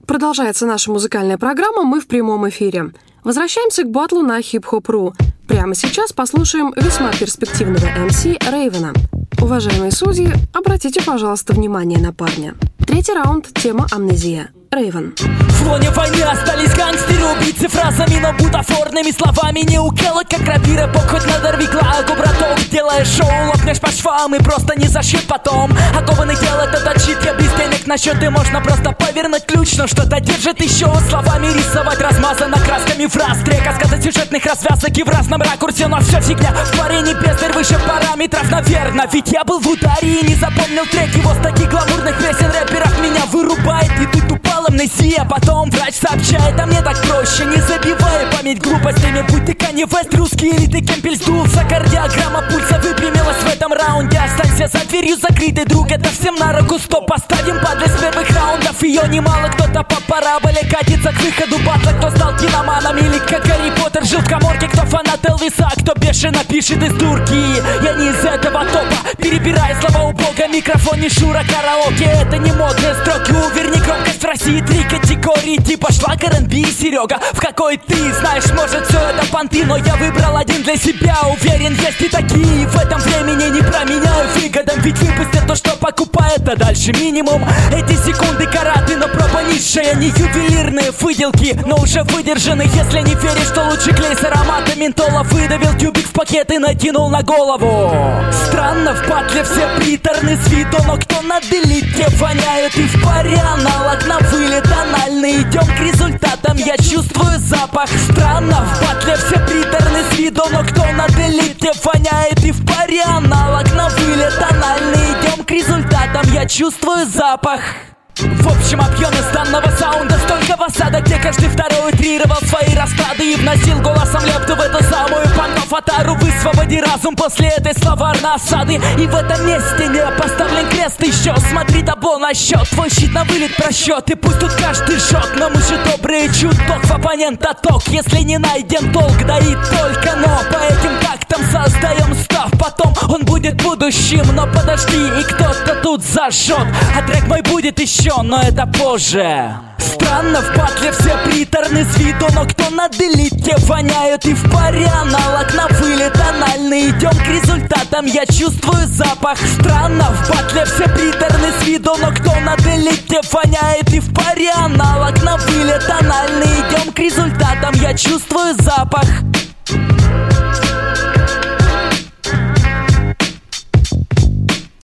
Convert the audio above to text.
Продолжается наша музыкальная программа «Мы в прямом эфире». Возвращаемся к баттлу на Hip-Hop.ru. Прямо сейчас послушаем весьма перспективного MC Рейвена. Уважаемые судьи, обратите, пожалуйста, внимание на парня. Третий раунд, тема «Амнезия». Рейвен. В лоне войны остались гангстеры, убийцы фразами, но бутафорными словами. Не укелать, как рапиры, хоть надорви клагу, браток. Делаешь шоу, лопнешь по швам и просто не зашьют потом. Окованный делает этот щит, я без денег на счет, и можно просто повернуть ключ, но что-то держит еще. Словами рисовать размазано красками фраз, трека, сказать сюжетных развязок и в разном ракурсе, но все фигня. В паре не бездарь выше параметров, наверное. Ведь я был в ударе и не запомнил трек его с таких гламурных песен рэперов. Меня вырубает, и тут упала амнезия. Потом врач сообщает, а мне так проще. Не забивай память глупостями, будь ты Канье Вест, русский или ты Кемпель сдулся. Кардиограмма пульса выпрямилась в этом раунде. Останься за дверью закрытый, друг, это всем на руку. Стоп, поставим падлы с первых раундов. Ее немало, кто-то по параболе катится к выходу батла. Кто стал киноманом или как Гарри Поттер жил в каморке. Кто фанат Элвиса, кто бешено пишет из дурки. Я не из этого топа, перебирая слова у бога. Микрофон не Шура, караоке, это не модные строки. Уверни громкость в России, три категории типа шлаг, R&B и Серега. В какой ты, знаешь, может все это понты, но я выбрал один для себя. Уверен, есть и такие, в этом времени не променяю выгодам. Ведь выпустят то, что покупает, а дальше минимум. Эти секунды караты, но проба низшая. Не ювелирные выделки, но уже выдержаны. Если не веришь, что лучше клей с ароматом ментола. Выдавил тюбик в пакет и натянул на голову. Странно, в батле все приторны с виду, но кто на делите воняет и в паре аналог на вылет анальный. Идем к результатам, я чувствую запах. Странно, в батле все приторны с виду, но кто на делите воняет и в паре аналог на вылет анальный. Идем к результатам, я чувствую запах. В общем, объем из данного саунда столько в осадок, где каждый второй утрировал свои расклады и вносил голосом лепту в эту самую панк-аватару. Высвободи разум после этой словарной осады. И в этом месте не поставлен крест еще. Смотри табло на счет, твой щит на вылет просчет. И пусть тут каждый жжет, но мы же добрые, чуток в оппонента ток. Если не найден толк, да и только но. По этим тактам создаем став, потом он будет будущим. Но подожди, и кто-то тут зажжет, а трек мой будет еще, но это позже. Странно, в батле все приторны с виду, но кто на делите воняют и в паре аналог на вылет анальный. Идем к результатам, я чувствую запах. Странно, в батле все приторны с виду, но кто на делите воняет и в паре аналог на вылет анальный. Идем к результатам, я чувствую запах.